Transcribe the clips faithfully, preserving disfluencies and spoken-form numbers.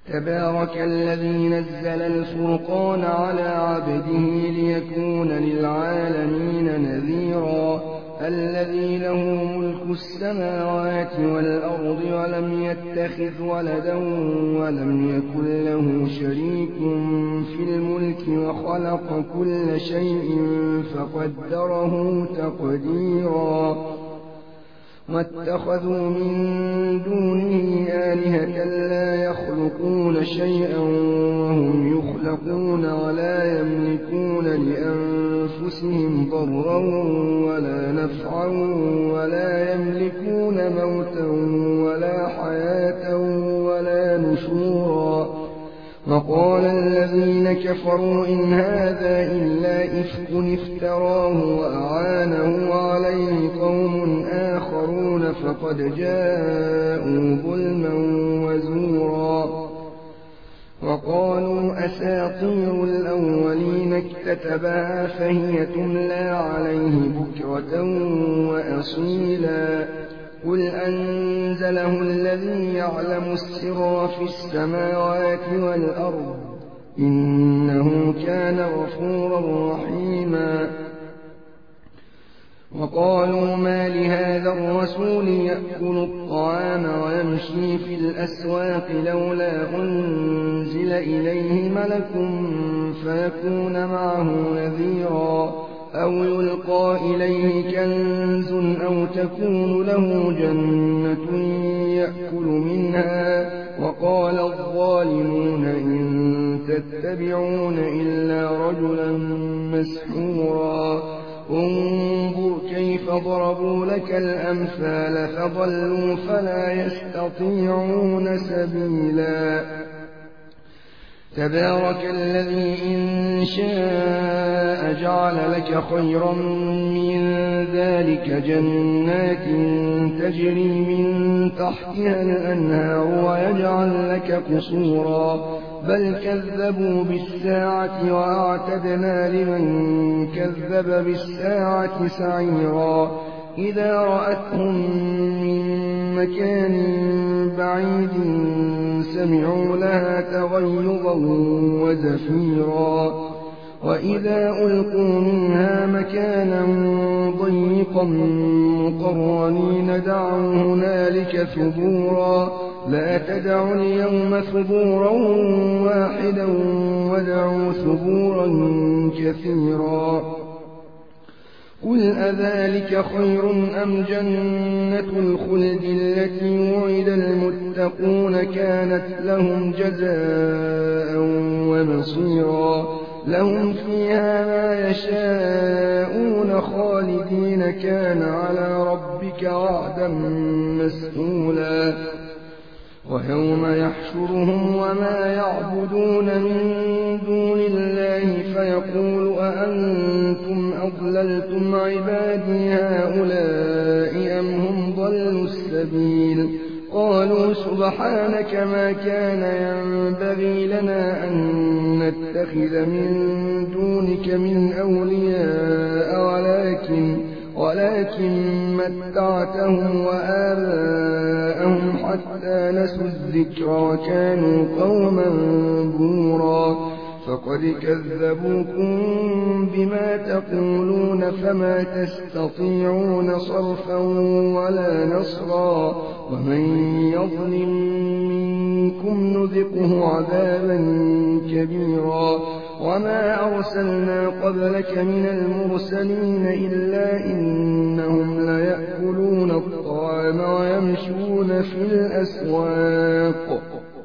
تبارك الذي نزل الفرقان على عبده ليكون للعالمين نذيرا الذي له ملك السماوات والأرض ولم يتخذ ولدا ولم يكن له شريك في الملك وخلق كل شيء فقدره تقديرا واتخذوا من دونه آلهة لا يخلقون شيئا وهم يخلقون ولا يملكون لأنفسهم ضرا ولا نفعا ولا يملكون موتا ولا حياة ولا نشورا وقال الذين كفروا إن هذا إلا إفك افتراه وأعانه عليه قوم آخرون فقد جاءوا ظلما وزورا وقالوا أساطير الأولين اكتتبها فهي تملى عليه بكرة وأصيلا قل أنزله الذي يعلم السر في السماوات والأرض إنه كان غفورا رحيما وقالوا ما لهذا الرسول يأكل الطعام ويمشي في الأسواق لولا أنزل إليه ملك فيكون معه نذيرا أو يلقى إليه كنز أو تكون له جنة يأكل منها وقال الظالمون إن تتبعون إلا رجلا مسحورا انظر كيف ضربوا لك الأمثال فضلوا فلا يستطيعون سبيلا تبارك الذي إن شاء جعل لك خيرا من ذلك جنات تجري من تحتها الأنهار ويجعل لك قصورا بل كذبوا بالساعة وأعتدنا لمن كذب بالساعة سعيرا إذا رأتهم من مكان بعيد سمعوا لها تغيظا وزفيرا وإذا ألقوا منها مكانا ضيقا مقرنين دعوا هنالك ثبورا لا تدعوا اليوم ثبورا واحدا ودعوا ثبورا كثيرا قل أذلك خير أم جنة الخلد التي وعد المتقون كانت لهم جزاء ومصيرا لهم فيها ما يشاءون خالدين كان على ربك وعدا مسئولا ويوم يحشرهم وما يعبدون من دون الله فيقول أأنتم أضللتم عبادي هؤلاء أم هم ضلوا السبيل قالوا سبحانك ما كان ينبغي لنا أن نتخذ من دونك من أولياء ولكن ولكن متعتهم وآباءهم حتى نسوا الذكر وكانوا قوما بورا فقد كذبوكم بما تقولون فما تستطيعون صرفا ولا نصرا ومن يظلم منكم نذقه عذابا كبيرا وما أرسلنا قبلك من المرسلين إلا إنهم ليأكلون الطعام ويمشون في الأسواق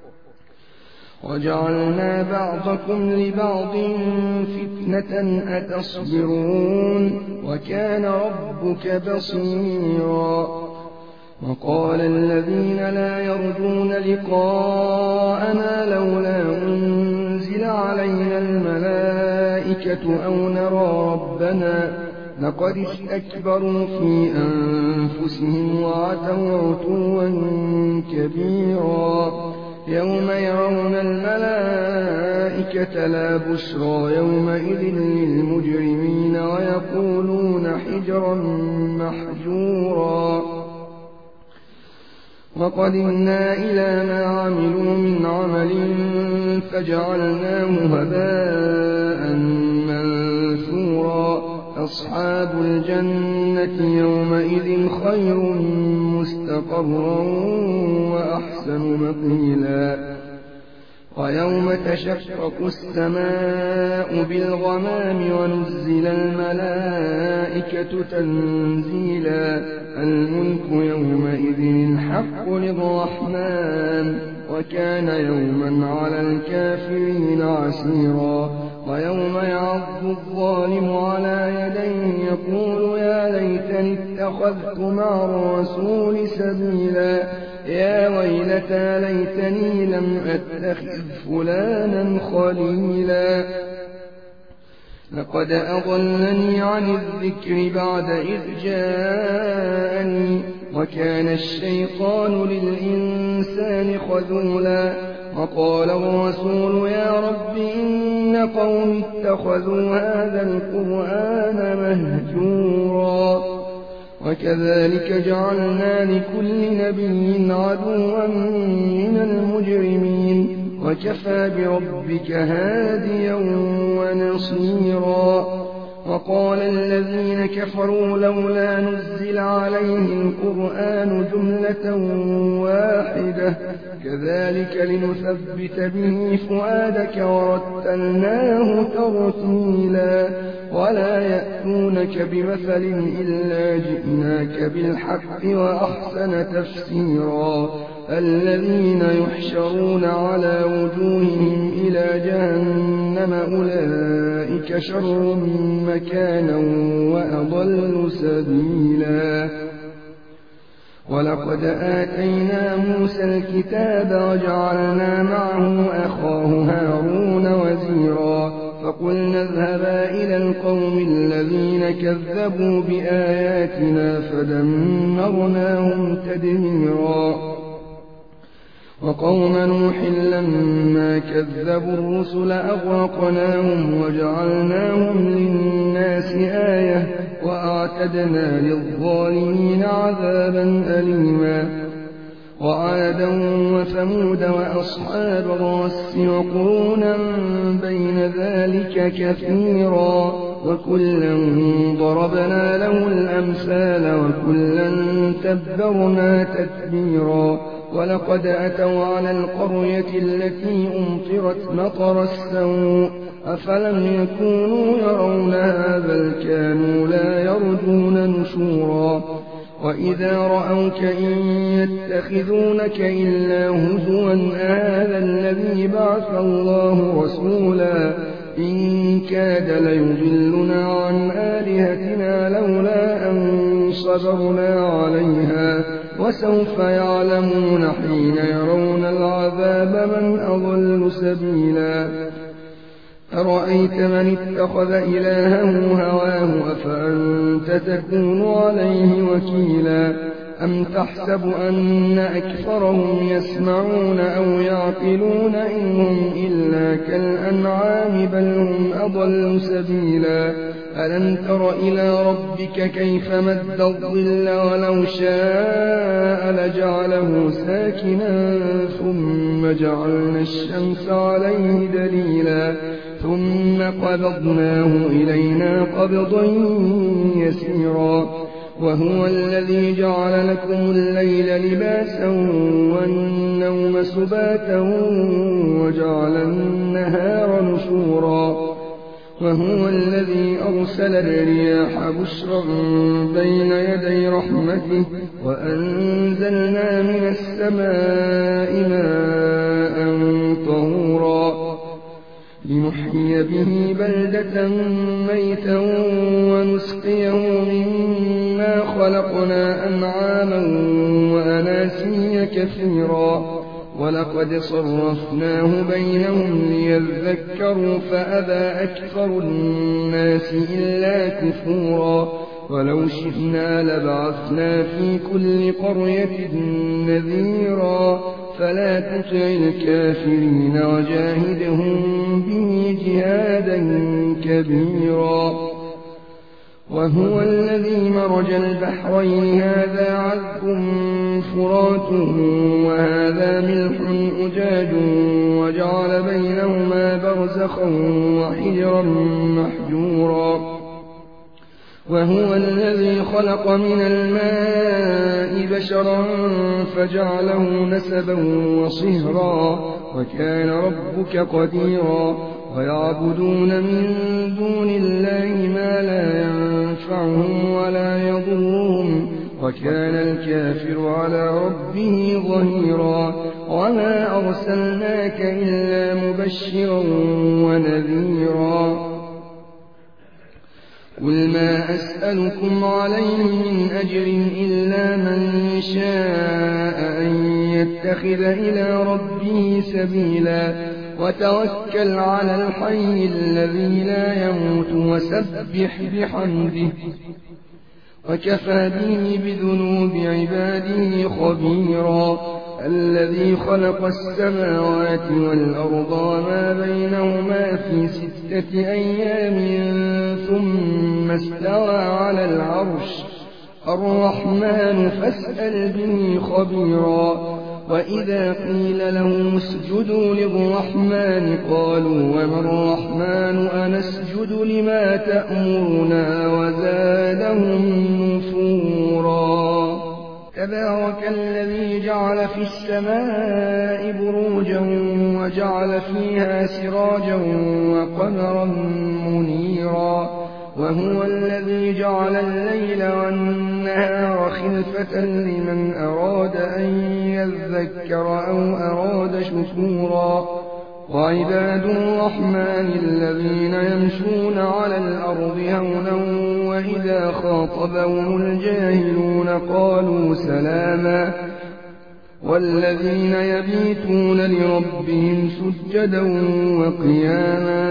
وجعلنا بعضكم لبعض فتنة أتصبرون وكان ربك بصيرا وقال الذين لا يرجون لقاءنا لولا أنزل علينا الملائكة أو نرى ربنا لقد استكبروا في أنفسهم وعتوا عتوا كبيرا يوم يرون الملائكة لا بشرى يومئذ للمجرمين ويقولون حجرا محجورا وقدمنا إلى ما عملوا من عمل فجعلناه هباء منثورا أصحاب الجنة يومئذ خير مستقرا وأحسن مقيلا ويوم تشقق السماء بالغمام ونزل الملائكة تنزيلا الملك يومئذ الحق للرحمن وكان يوما على الكافرين عسيرا ويوم يعض الظالم على يديه يقول يا ليتني اتخذت مع الرسول سبيلا يا ويلتى ليتني لم أتخذ فلانا خليلا لقد أضلني عن الذكر بعد إذ جاءني وكان الشيطان للإنسان خذولا وقال الرسول يا رب إن قوم اتخذوا هذا القرآن مهجورا وكذلك جعلنا لكل نبي عدوا من المجرمين وكفى بربك هاديا ونصيرا وقال الذين كفروا لولا نزل عليه القرآن جملة واحدة كذلك لنثبت به فؤادك ورتلناه ترتيلا ولا يأتونك بمثل إلا جئناك بالحق وأحسن تفسيرا الذين يحشرون على وجوههم إلى جهنم أولئك شر مكانا وأضل سبيلا ولقد آتينا موسى الكتاب وجعلنا معه أخاه هارون وزيرا فقلنا اذهبا إلى القوم الذين كذبوا بآياتنا فدمرناهم تدميرا وقوم نوح لما كذبوا الرسل أغرقناهم وجعلناهم للناس آية وأعتدنا للظالمين عذابا أليما وعادا وثمود وأصحاب الرس وقرونا بين ذلك كثيرا وكلا ضربنا له الأمثال وكلا تبرنا تتبيرا ولقد أتوا على القرية التي أمطرت مطر السوء أفلم يكونوا يرونها بل كانوا لا يرجون نشورا وإذا رأوك إن يتخذونك إلا هزوا هذا الذي بعث الله رسولا إن كاد ليضلنا عن آلهتنا لولا أن صبرنا عليها وسوف يعلمون حين يرون العذاب من أضل سبيلا أرأيت من اتخذ إلهه هواه أفأنت تكون عليه وكيلا أم تحسب أن أكثرهم يسمعون أو يعقلون إن هم إلا كالأنعام بل هم أضل سبيلا ألم تر إلى ربك كيف مد الظل ولو شاء لجعله ساكنا ثم جعلنا الشمس عليه دليلا ثم قبضناه إلينا قبضا يسيرا وهو الذي جعل لكم الليل لباسا والنوم سباتا وجعل النهار نشورا وهو الذي أرسل الرياح بشرا بين يدي رحمته وأنزلنا من السماء ماء طهورا لنحيي به بلدة ميتا ونسقيه مما خلقنا أنعاما وأناسيا كثيرا ولقد صرفناه بينهم ليذكروا فأبى أكثر الناس إلا كفورا ولو شئنا لبعثنا في كل قرية نذيرا فلا تطع الكافرين وجاهدهم به جهادا كبيرا وهو الذي مرج البحرين هذا عذب فرات وهذا ملح أجاج وجعل بينهما برزخا وحجرا محجورا وهو الذي خلق من الماء بشرا فجعله نسبا وصهرا وكان ربك قديرا ويعبدون من دون الله ما لا ينفعهم ولا يضرهم وكان الكافر على ربه ظهيرا وما أرسلناك إلا مبشرا ونذيرا قل ما أسألكم عليه من أجر إلا من شاء أن يتخذ إلى ربه سبيلا وتوكل على الحي الذي لا يموت وسبح بحمده وكفى به بذنوب عباده خبيرا الذي خلق السماوات والأرض وما بينهما في ستة أيام ثم استوى على العرش الرحمن فاسأل به خبيرا وإذا قيل لهم اسجدوا للرحمن قالوا وما الرحمن أنسجد لما تأمرنا وزادهم نفورا تبارك الذي جعل في السماء بروجا وجعل فيها سراجا وقمرا منيرا وهو الذي جعل الليل والنهار خلفة لمن أراد أن يذكر أو أراد شكورا وعباد الرحمن الذين يمشون على الأرض هونا وإذا خاطبهم الجاهلون قالوا سلاما والذين يبيتون لربهم سجدا وقياما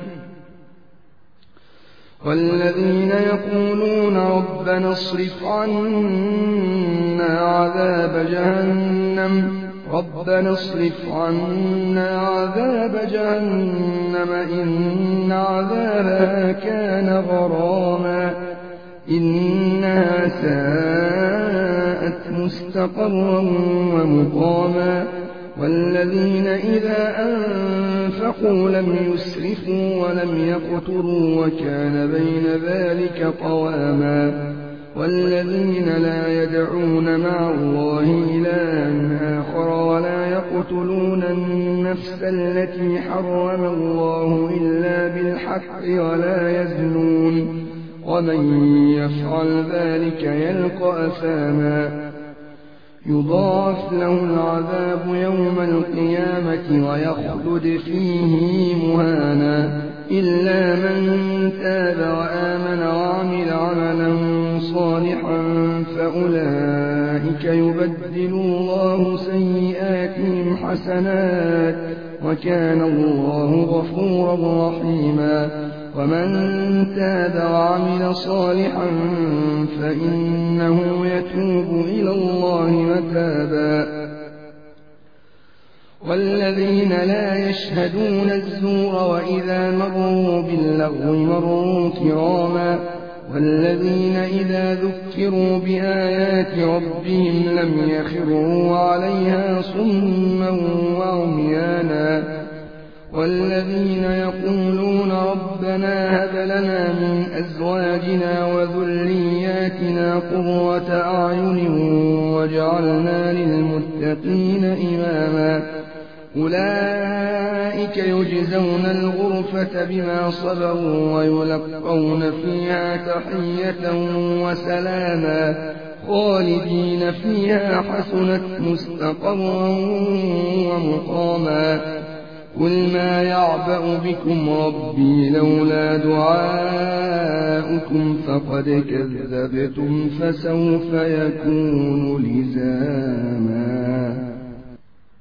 والذين يقولون ربنا اصرف عنا عذاب جهنم ربنا اصرف عنا عذاب جهنم إن عذابها كان غراما إنها ساءت مستقرا ومقاما والذين إذا أنفقوا لم يسرفوا ولم يقتروا وكان بين ذلك قواما والذين لا يدعون مع الله إلها آخر ولا يقتلون النفس التي حرم الله إلا بالحق ولا يزنون ومن يفعل ذلك يلقى أثاما يضاعف له العذاب يوم القيامة ويخلد فيه مهانا إلا من تاب وآمن وعمل عملا صالحا فأولئك يبدل الله سيئاتهم حسنات وكان الله غفورا رحيما ومن تاب وعمل صالحا فإنه يتوب إلى الله متابا والذين لا يشهدون الزور وإذا مروا باللغو مروا كراما والذين إذا ذكروا بآيات ربهم لم يخروا عليها صما وعميانا والذين يقولون ربنا هب لنا من أزواجنا وذرياتنا قرة أعين واجعلنا للمتقين إماما أولئك يجزون الغرفة بما صبروا ويلقون فيها تحية وسلاما خالدين فيها حسنت مستقرا ومقاما قل ما يعبأ بكم ربي لولا دعاؤكم فقد كذبتم فسوف يكون لزاما.